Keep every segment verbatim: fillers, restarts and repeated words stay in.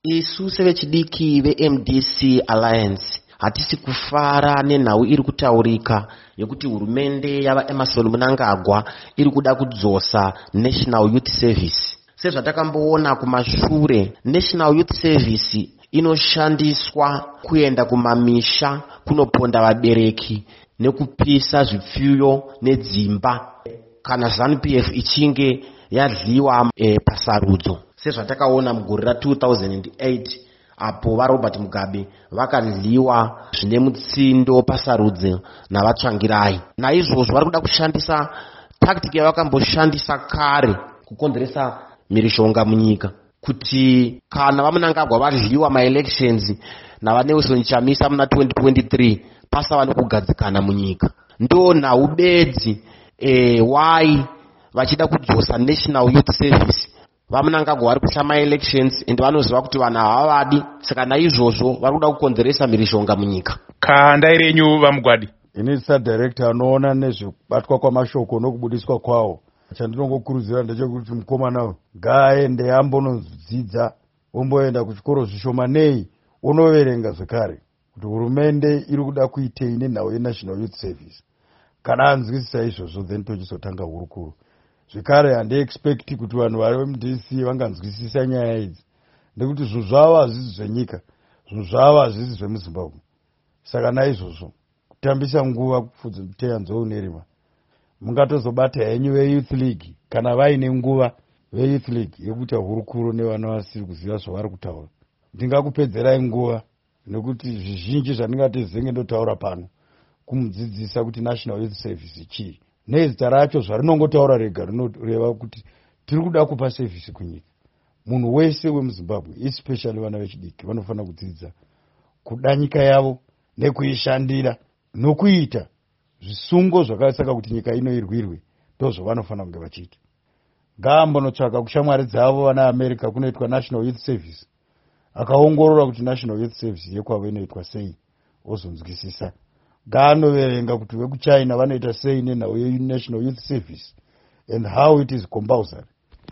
Isu sevechidiki ve-M D C Alliance hatisi kufara nenhau iri kutaurika yekuti hurumende yava Emmerson Mnangagwa iri kuda kudzosa National Youth Service. Sezvatakamboona kumashure, National Youth Service inoshandiswa kuenda kumamisha kunoponda vabereki nekupisa zvipfuyo nedzimba kana ZANU P F ichinge yadliwa e, pasarudzo. Sezvatakaona mugore ra two thousand eight apo vaRobert Mugabe vakadliwa zvine mutsindo pasarudze navatsvangirai. Naizvozvo vari kuda kushandisa tactic yavakamboshandisa kare kukonzeresa mhirizhonga munyika, kuti kana vaMnangagwa vadliwa maelections navaNelson Chamisa muna twenty twenty-three pasava nekugadzikana munyika. Ndo nhau bedzi e, why vachida kudzosa National Youth Service. VaMnangagwa vari kutya maelections ende vanoziva kuti vanhu havavadi, saka naizvozvo vari kuda kukonzeresa mhirizhonga munyika. Kandai renyu vaMugwadi. Ini sadirector anoona nezvekubatwa kwamashoko nokubudiswa kwawo. Chandinongokurudzira ndechekuti mukomana ngaaende ambonodzidza, omboenda kuchikoro zvishomanei, onoverenga zvekare kuti hurumende iri kuda kuitei nenhau yeNational Youth Service. Kana anzwisisa izvozvo then tochizotanga hurukuru. Zvekare handiexpect kuti vanhu vari veM D C vanganzwisisa nyaya idzi, nekuti zvinhu zvavo hazvisi zvenyika, zvinhu zvavo hazvisi zvemuZimbabwe. Saka naizvozvo kutambisa nguva kupfudzeteya nzou nerima. Mungatozobata henyu veYouth League kana vaine nguva veYouth League yekuita hurukuru nevana vasiri kuziva zvavari kutaura. Ndingakupedzerai nguva nekuti zvizhinji zvandingati zenge ndotaura pano kumudzidzisa kuti National Youth Service chii. Nezita racho zvarinongotaura rega rinoreva kuti tiri kuda kupa service kunyika. Munhu wese wemuZimbabwe, especially vana vechidiki, vanofanira kudzidza kuda nyika yavo nekuishandira nokuita zvisungo zvakasaka kuti nyika ino irwirwe. Ndozvo vanofanira kunge vachiita. Ngaambonotsvaka kushamwari dzavo vana America kunoitwa National Youth Service, akaongorora kuti National Youth Service yekwavo inoitwa sei, ozonzwisisa. Ngaanoverenga kuti vekuChina vanoita sei nenhau yeNational Youth Service and how it is compulsory.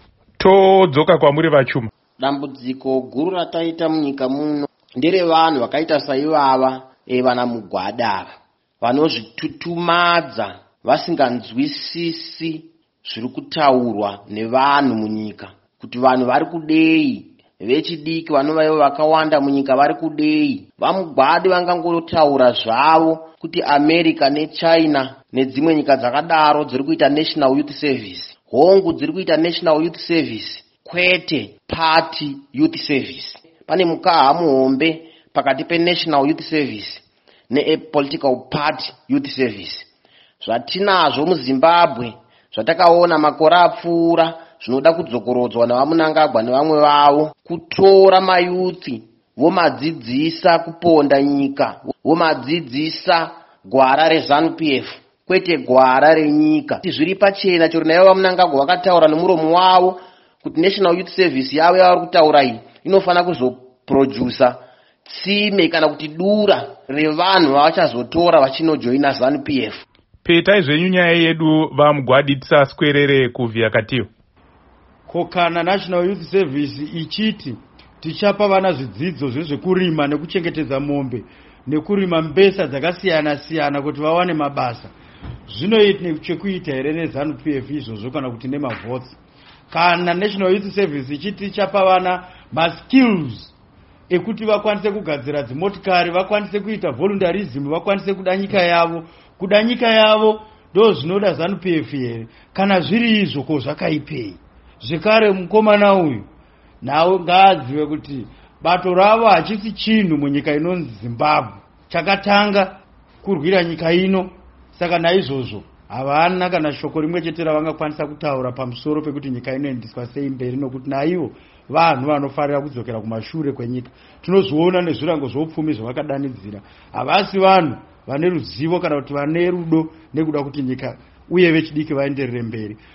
Todzoka kwamuri vachuma. Dambudziko guru rataita munyika muno ndere vanhu vakaita saivava e vana Mugwada vanozvitutumadza vasinganzwisisi zviri kutaurwa nevanhu munyika, kuti vanhu vari kudei, vechidiki vanova ivo vakawanda munyika vari kudei. VaMugwadi vangangotaura zvavo kuti America neChina nedzimwe nyika dzakadaro dziri kuita National Youth Service, hongu dziri kuita National Youth Service, kwete Party Youth Service. Pane mukaha muhombe pakati peNational Youth Service nePolitical Party Youth Service. Zvatinazvo muZimbabwe zvatakaona makore apfuura zvinoda kudzokorodzwa navaMnangagwa nevamwe vavo, kutora mayuthi vomadzidzisa kuponda nyika, vomadzidzisa gwara reZANU P F, kwete gwara renyika. Zviri pachena chero naivo vaMnangagwa vakataura nomuromo wavo kuti National Youth Service yavo yavari kutaura iyi inofanira kuzoprodusa tsime kana kuti dura revanhu vavachazotora vachinojoina ZANU P F. Petai zvenyu nyaya yedu vaMugwadi tisaswerere kuvhiya katiyo. Kokana National Youth Service ichiti tichapa vana zvidzidzo zvezvekurima nekuchengetedza mombe nekurima mbesa dzakasiyana siyana kuti vawane mabasa, zvinoita chekuita here neZANU P F izvozvo kana kuti nemavhotsi? Kana National Youth Service ichiti tichapa vana maskills ekuti vakwanise kugadzira dzimotikari, vakwanise kuita voluntarism, vakwanise kuda nyika yavo, kuda nyika yavo ndo zvinoda ZANU P F here? Kana zviri izvo ko zvakaipei? Zvekare mukomana uyu nawo ngaadziwe kuti bato ravo hachisi chinhu munyika inonzi Zimbabwe, chakatanga kurwira nyika ino. Saka naizvozvo havana kana shoko rimwe chete ravangakwanisa kutaura pamusoro pekuti nyika inoendeswa sei mberi, nokuti naivo vanhu vanofarira kudzokera kumashure kwenyika. Tinozviona nezvirango zvoupfumi zvavakadanidzira. Havasi vanhu vane ruzivo kana kuti vane rudo nekuda kuti nyika uye vechidiki vaenderere mberi.